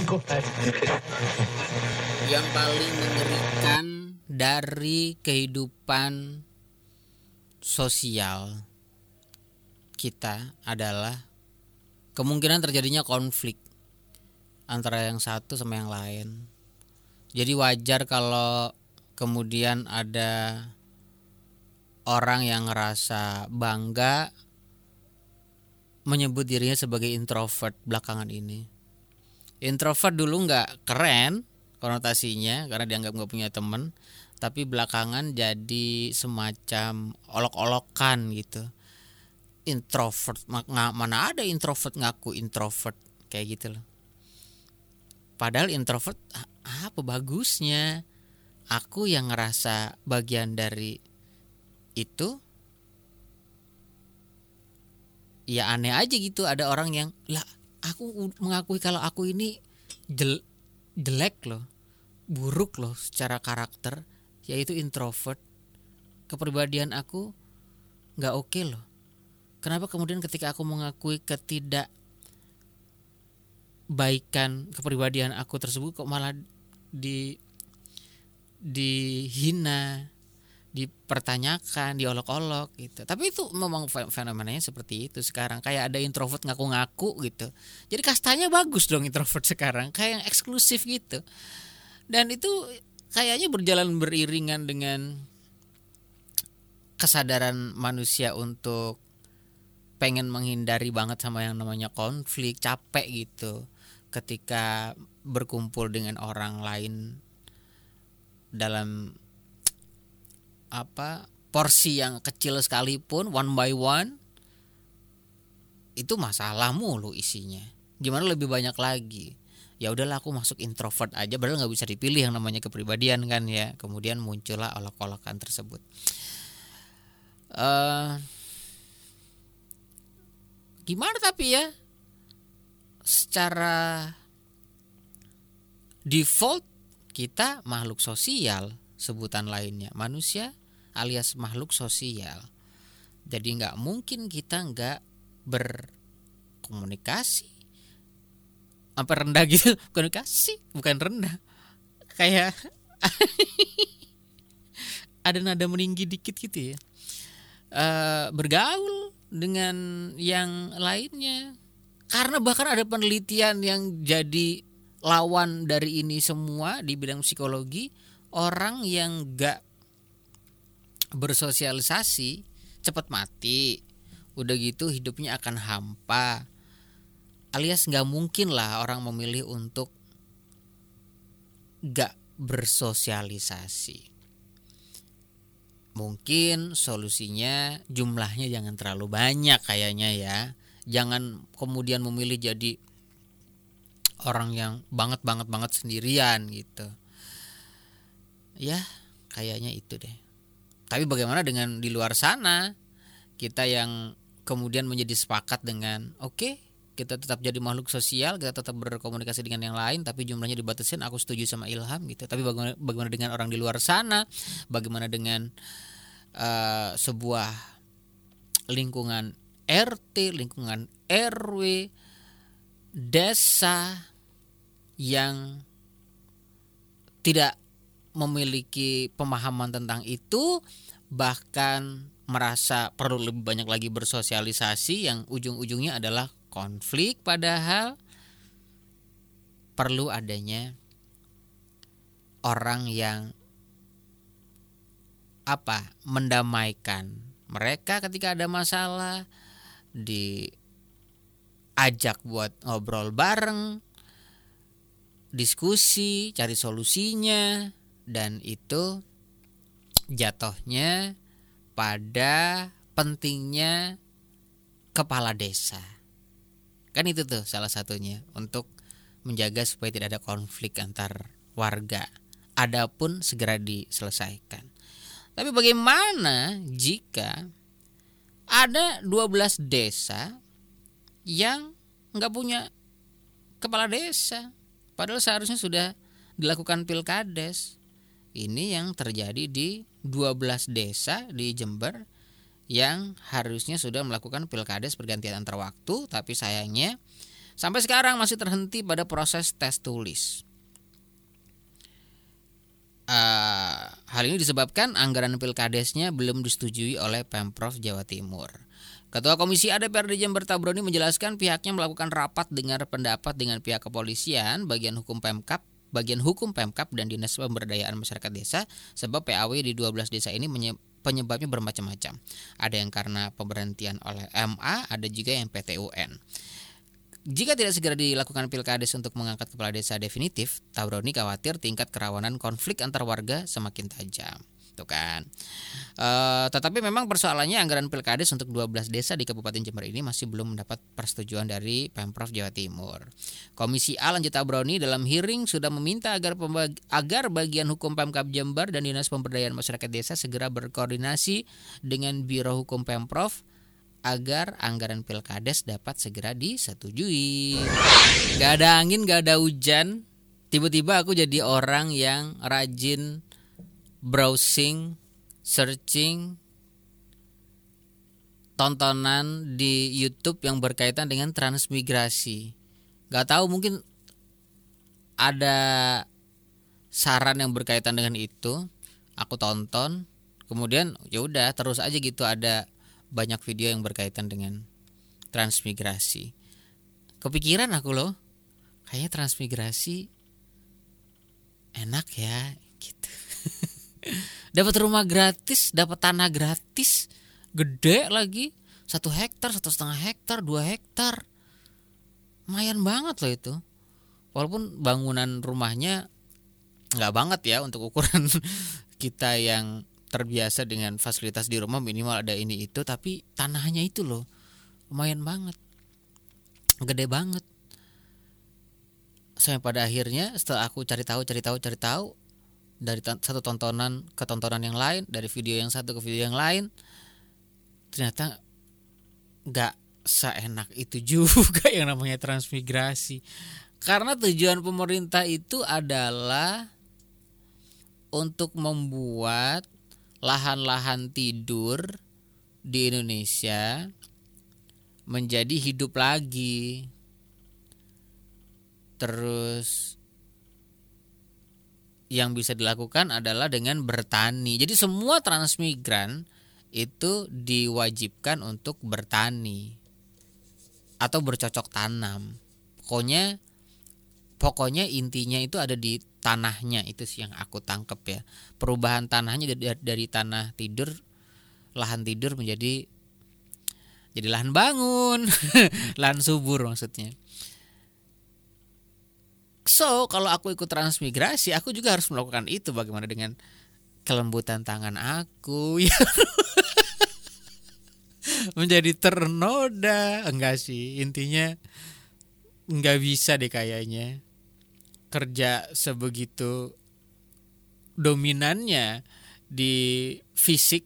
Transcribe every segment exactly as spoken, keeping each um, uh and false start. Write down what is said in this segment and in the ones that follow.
Yang paling mengerikan dari kehidupan sosial kita adalah kemungkinan terjadinya konflik antara yang satu sama yang lain. Jadi wajar kalau kemudian ada orang yang ngerasa bangga menyebut dirinya sebagai introvert belakangan ini. Introvert dulu nggak keren konotasinya karena dianggap nggak punya teman, tapi belakangan jadi semacam olok-olokan gitu. Introvert, mana ada introvert ngaku introvert kayak gitu loh. Padahal introvert apa bagusnya? Aku yang ngerasa bagian dari itu. Ya aneh aja gitu, ada orang yang lah aku mengakui kalau aku ini jel, jelek loh, buruk loh secara karakter, yaitu introvert. Kepribadian aku nggak oke loh. Kenapa kemudian ketika aku mengakui ketidakbaikan kepribadian aku tersebut kok malah di dihina, dipertanyakan, diolok-olok gitu. Tapi itu memang fenomenanya seperti itu sekarang. Kayak ada introvert ngaku-ngaku gitu. Jadi kastanya bagus dong introvert sekarang, kayak yang eksklusif gitu. Dan itu kayaknya berjalan beriringan dengan kesadaran manusia untuk pengen menghindari banget sama yang namanya konflik, capek gitu ketika berkumpul dengan orang lain dalam apa porsi yang kecil sekalipun, one by one itu masalah mulu isinya. Gimana lebih banyak lagi? Ya udahlah aku masuk introvert aja, padahal nggak bisa dipilih yang namanya kepribadian kan ya. Kemudian muncullah olok-olokan tersebut. Uh, gimana tapi ya? Secara default kita makhluk sosial, sebutan lainnya manusia alias makhluk sosial. Jadi nggak mungkin kita nggak berkomunikasi. Apa rendah gitu? Komunikasi bukan rendah. Kayak ada nada meninggi dikit gitu ya. E, bergaul dengan yang lainnya. Karena bahkan ada penelitian yang jadi lawan dari ini semua di bidang psikologi, orang yang nggak bersosialisasi cepat mati, udah gitu hidupnya akan hampa, alias nggak mungkin lah orang memilih untuk nggak bersosialisasi. Mungkin solusinya jumlahnya jangan terlalu banyak kayaknya ya, jangan kemudian memilih jadi orang yang banget banget banget sendirian gitu ya, kayaknya itu deh. Tapi bagaimana dengan di luar sana, kita yang kemudian menjadi sepakat dengan oke, okay, kita tetap jadi makhluk sosial, kita tetap berkomunikasi dengan yang lain, tapi jumlahnya dibatasin. Aku setuju sama Ilham gitu. Tapi bagaimana, bagaimana dengan orang di luar sana? Bagaimana dengan uh, sebuah lingkungan R T, lingkungan R W, desa yang tidak memiliki pemahaman tentang itu, bahkan merasa perlu lebih banyak lagi bersosialisasi yang ujung-ujungnya adalah konflik, padahal perlu adanya orang yang apa mendamaikan mereka ketika ada masalah, diajak buat ngobrol bareng, diskusi, cari solusinya. Dan itu jatuhnya pada pentingnya kepala desa. Kan itu tuh salah satunya untuk menjaga supaya tidak ada konflik antar warga. Adapun segera diselesaikan. Tapi bagaimana jika ada dua belas desa yang gak punya kepala desa, padahal seharusnya sudah dilakukan pilkades? Ini yang terjadi di dua belas desa di Jember yang harusnya sudah melakukan pilkades pergantian antar waktu, tapi sayangnya Sampai sekarang masih terhenti pada proses tes tulis. Uh, hal ini disebabkan anggaran Pilkadesnya belum disetujui oleh Pemprov Jawa Timur. Ketua Komisi A D P R D Jember Tabroni menjelaskan pihaknya melakukan rapat dengar pendapat dengan pihak kepolisian, bagian hukum Pemkab, bagian hukum Pemkab dan Dinas Pemberdayaan Masyarakat Desa, sebab P A W di dua belas desa ini menye- penyebabnya bermacam-macam. Ada yang karena pemberhentian oleh M A, ada juga yang P T U N. Jika tidak segera dilakukan Pilkades untuk mengangkat kepala desa definitif, Tabroni khawatir tingkat kerawanan konflik antar warga semakin tajam. Tuh kan. E, tetapi memang persoalannya anggaran Pilkades untuk dua belas desa di Kabupaten Jember ini masih belum mendapat persetujuan dari Pemprov Jawa Timur. Komisi A lanjut Tabroni dalam hearing sudah meminta agar pembag- agar bagian hukum Pemkab Jember dan Dinas Pemberdayaan Masyarakat Desa segera berkoordinasi dengan Biro Hukum Pemprov agar anggaran Pilkades dapat segera disetujui. Gak ada angin, gak ada hujan. Tiba-tiba aku jadi orang yang rajin browsing, searching tontonan di YouTube yang berkaitan dengan transmigrasi. Gak tahu, mungkin ada saran yang berkaitan dengan itu. Aku tonton, kemudian ya udah terus aja gitu, ada banyak video yang berkaitan dengan transmigrasi. Kepikiran aku loh, kayaknya transmigrasi enak ya gitu. Dapat rumah gratis, dapat tanah gratis, gede lagi, satu hektar, satu setengah hektar, dua hektar, lumayan banget loh itu. Walaupun bangunan rumahnya nggak banget ya untuk ukuran kita yang terbiasa dengan fasilitas di rumah, minimal ada ini itu, tapi tanahnya itu loh lumayan banget, gede banget. Sampai pada akhirnya setelah aku cari tahu cari tahu cari tahu dari t- satu tontonan ke tontonan yang lain, dari video yang satu ke video yang lain, ternyata nggak seenak itu juga yang namanya transmigrasi. Karena tujuan pemerintah itu adalah untuk membuat lahan-lahan tidur di Indonesia menjadi hidup lagi. Terus yang bisa dilakukan adalah dengan bertani. Jadi semua transmigran itu diwajibkan untuk bertani atau bercocok tanam. Pokoknya pokoknya intinya itu ada di tanahnya, itu sih yang aku tangkep ya. Perubahan tanahnya dari, dari tanah tidur, lahan tidur menjadi jadi lahan bangun, lahan subur maksudnya. So kalau aku ikut transmigrasi, aku juga harus melakukan itu. Bagaimana dengan kelembutan tangan aku ya menjadi ternoda? Enggak sih, intinya enggak bisa deh kayaknya kerja sebegitu dominannya di fisik,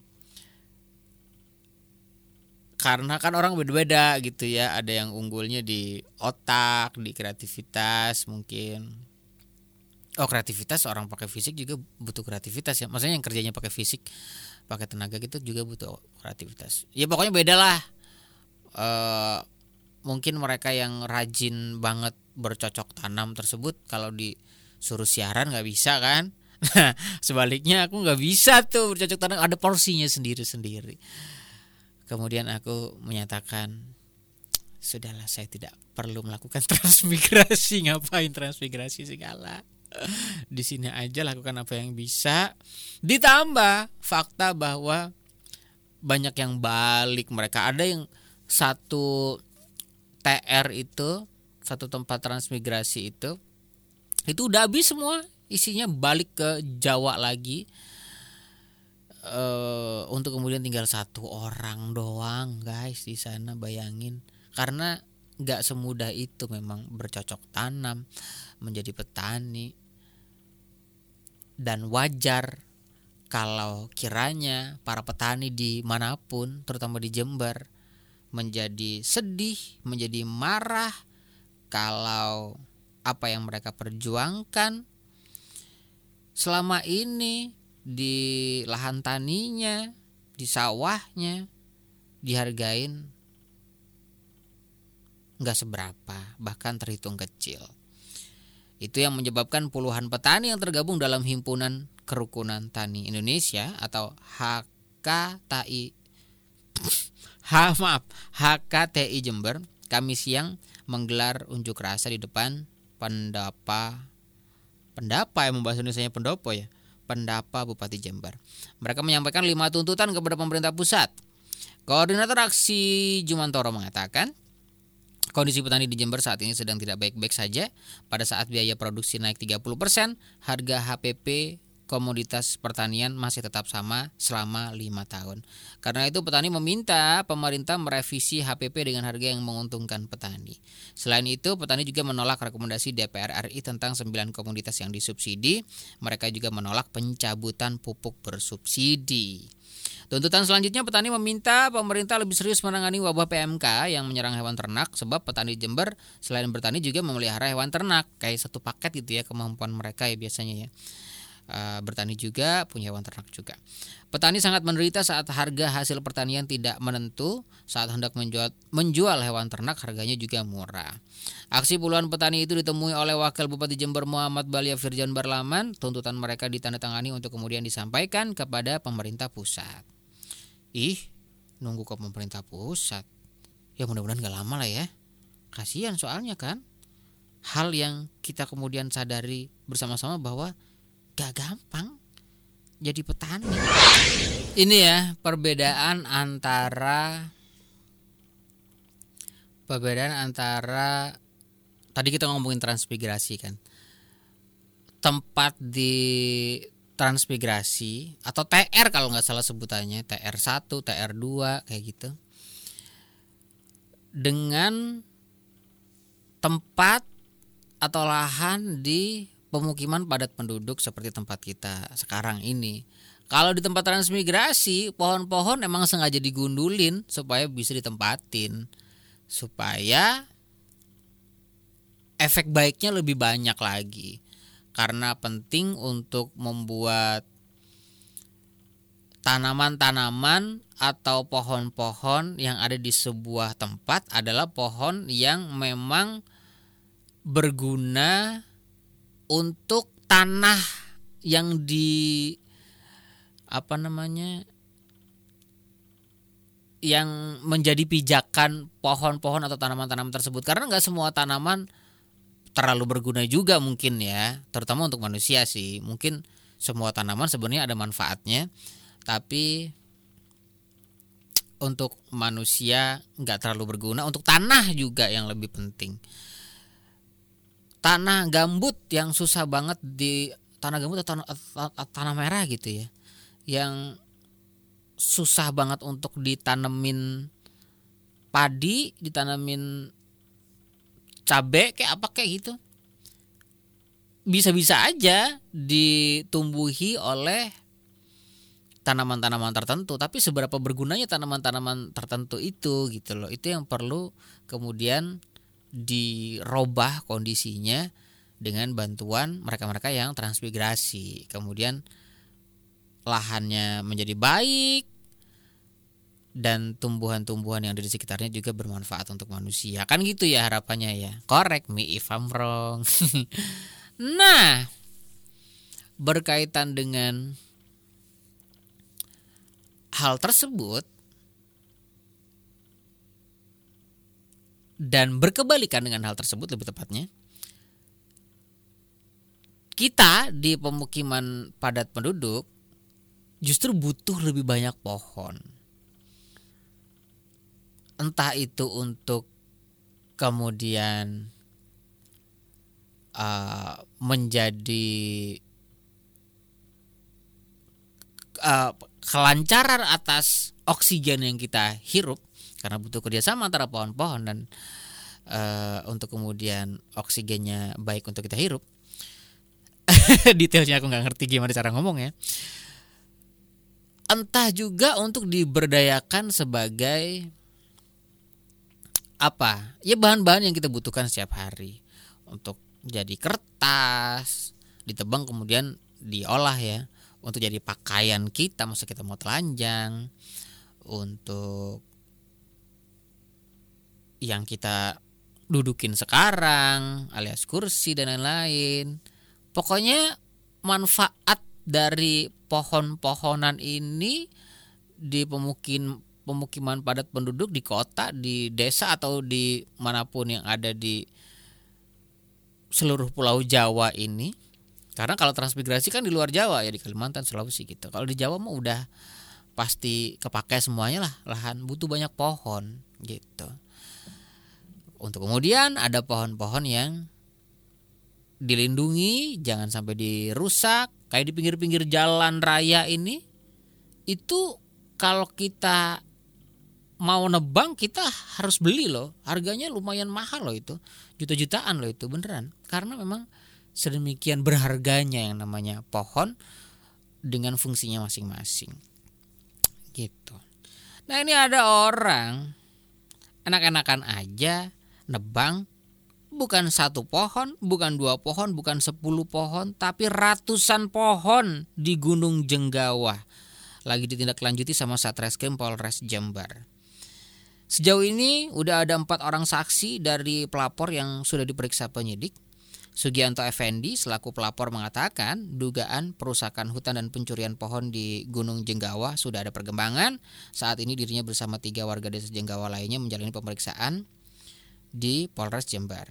karena kan orang beda-beda gitu ya. Ada yang unggulnya di otak, di kreativitas mungkin. Oh, kreativitas, orang pakai fisik juga butuh kreativitas ya. Maksudnya yang kerjanya pakai fisik, pakai tenaga gitu juga butuh kreativitas. Ya pokoknya beda lah. E, mungkin mereka yang rajin banget bercocok tanam tersebut kalau disuruh siaran nggak bisa kan. Nah sebaliknya aku nggak bisa tuh bercocok tanam, ada porsinya sendiri-sendiri. Kemudian aku menyatakan, sudahlah, saya tidak perlu melakukan transmigrasi. Ngapain transmigrasi segala, di sini aja lakukan apa yang bisa. Ditambah fakta bahwa banyak yang balik mereka. Ada yang satu T R itu, satu tempat transmigrasi itu, itu udah habis semua isinya, balik ke Jawa lagi. Uh, untuk kemudian tinggal satu orang doang guys di sana, bayangin. Karena nggak semudah itu memang bercocok tanam, menjadi petani. Dan wajar kalau kiranya para petani dimanapun, terutama di Jember, menjadi sedih, menjadi marah kalau apa yang mereka perjuangkan selama ini di lahan taninya, di sawahnya, dihargain nggak seberapa, bahkan terhitung kecil. Itu yang menyebabkan puluhan petani yang tergabung dalam Himpunan Kerukunan Tani Indonesia atau H K T I H maaf H K T I Jember Kamis siang menggelar unjuk rasa di depan Pendapa Pendapa yang membahas Indonesianya pendopo ya Pendapa Bupati Jember. Mereka menyampaikan lima tuntutan kepada pemerintah pusat. Koordinator aksi Jumantoro mengatakan, kondisi petani di Jember saat ini sedang tidak baik-baik saja. Pada saat biaya produksi naik tiga puluh persen, harga H P P komoditas pertanian masih tetap sama selama lima tahun. Karena itu petani meminta pemerintah merevisi H P P dengan harga yang menguntungkan petani. Selain itu, petani juga menolak rekomendasi D P R R I tentang sembilan komoditas yang disubsidi. Mereka juga menolak pencabutan pupuk bersubsidi. Tuntutan selanjutnya, petani meminta pemerintah lebih serius menangani wabah P M K yang menyerang hewan ternak, sebab petani Jember selain bertani juga memelihara hewan ternak. Kayak satu paket gitu ya kemampuan mereka ya biasanya ya. E, bertani juga, punya hewan ternak juga. Petani sangat menderita saat harga hasil pertanian tidak menentu. Saat hendak menjual, menjual hewan ternak harganya juga murah. Aksi puluhan petani itu ditemui oleh Wakil Bupati Jember Muhammad Balia Firjan Barlaman. Tuntutan mereka ditandatangani untuk kemudian disampaikan kepada pemerintah pusat. Ih, nunggu ke pemerintah pusat. Ya mudah-mudahan gak lama lah ya. Kasihan soalnya kan. Hal yang kita kemudian sadari bersama-sama bahwa gak gampang jadi petani. Ini ya perbedaan antara perbedaan antara tadi kita ngomongin transmigrasi kan. Tempat di transmigrasi atau T R kalau nggak salah sebutannya, T R satu, T R dua kayak gitu. Dengan tempat atau lahan di pemukiman padat penduduk seperti tempat kita sekarang ini. Kalau di tempat transmigrasi, pohon-pohon emang sengaja digundulin supaya bisa ditempatin, supaya efek baiknya lebih banyak lagi. Karena penting untuk membuat tanaman-tanaman atau pohon-pohon yang ada di sebuah tempat adalah pohon yang memang berguna untuk tanah yang di apa namanya yang menjadi pijakan pohon-pohon atau tanaman-tanaman tersebut. Karena nggak semua tanaman terlalu berguna juga mungkin ya, terutama untuk manusia sih. Mungkin semua tanaman sebenarnya ada manfaatnya, tapi untuk manusia nggak terlalu berguna. Untuk tanah juga yang lebih penting. Tanah gambut yang susah banget di tanah gambut atau tanah, tanah merah gitu ya, yang susah banget untuk ditanemin padi, ditanemin cabe kayak apa kayak gitu, bisa-bisa aja ditumbuhi oleh tanaman-tanaman tertentu. Tapi seberapa bergunanya tanaman-tanaman tertentu itu gitu loh, itu yang perlu kemudian dirubah kondisinya dengan bantuan mereka-mereka yang transmigrasi. Kemudian lahannya menjadi baik dan tumbuhan-tumbuhan yang ada di sekitarnya juga bermanfaat untuk manusia. Kan gitu ya harapannya ya. Correct me if I'm wrong. Nah, berkaitan dengan hal tersebut dan berkebalikan dengan hal tersebut lebih tepatnya, kita di pemukiman padat penduduk justru butuh lebih banyak pohon. Entah itu untuk kemudian uh, menjadi uh, kelancaran atas oksigen yang kita hirup, karena butuh kerjasama antara pohon-pohon dan uh, untuk kemudian oksigennya baik untuk kita hirup. Detailnya aku nggak ngerti gimana cara ngomongnya. Entah juga untuk diberdayakan sebagai apa ya, bahan-bahan yang kita butuhkan setiap hari untuk jadi kertas, ditebang kemudian diolah ya untuk jadi pakaian kita, masa kita mau telanjang, untuk yang kita dudukin sekarang alias kursi dan lain-lain. Pokoknya manfaat dari pohon-pohonan ini di pemukim pemukiman padat penduduk di kota, di desa atau di manapun yang ada di seluruh pulau Jawa ini. Karena kalau transmigrasi kan di luar Jawa ya, di Kalimantan, Sulawesi gitu. Kalau di Jawa mah udah pasti kepakai semuanya lah, lahan butuh banyak pohon gitu. Untuk kemudian ada pohon-pohon yang dilindungi, jangan sampai dirusak. Kayak di pinggir-pinggir jalan raya ini, itu kalau kita mau nebang kita harus beli loh. Harganya lumayan mahal loh itu, juta-jutaan loh itu beneran. Karena memang sedemikian berharganya yang namanya pohon dengan fungsinya masing-masing gitu. Nah ini ada orang enak-enakan aja nebang bukan satu pohon, bukan dua pohon, bukan sepuluh pohon, tapi ratusan pohon di Gunung Jenggawah. Lagi ditindaklanjuti sama Satreskrim Polres Jember. Sejauh ini udah ada empat orang saksi dari pelapor yang sudah diperiksa penyidik. Sugianto Effendi selaku pelapor mengatakan dugaan perusakan hutan dan pencurian pohon di Gunung Jenggawah sudah ada perkembangan. Saat ini dirinya bersama tiga warga desa Jenggawah lainnya menjalani pemeriksaan di Polres Jember.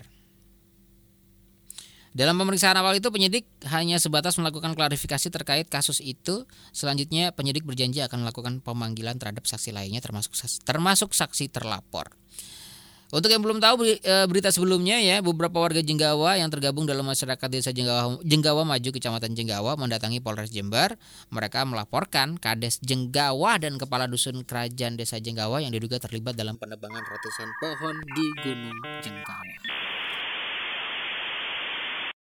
Dalam pemeriksaan awal itu penyidik hanya sebatas melakukan klarifikasi terkait kasus itu. Selanjutnya penyidik berjanji akan melakukan pemanggilan terhadap saksi lainnya termasuk termasuk saksi terlapor. Untuk yang belum tahu berita sebelumnya ya, beberapa warga Jenggawah yang tergabung dalam masyarakat desa Jenggawah, Jenggawah Maju, Kecamatan Jenggawah mendatangi Polres Jember. Mereka melaporkan Kades Jenggawah dan Kepala Dusun Kerajaan Desa Jenggawah yang diduga terlibat dalam penebangan ratusan pohon di Gunung Jenggawah.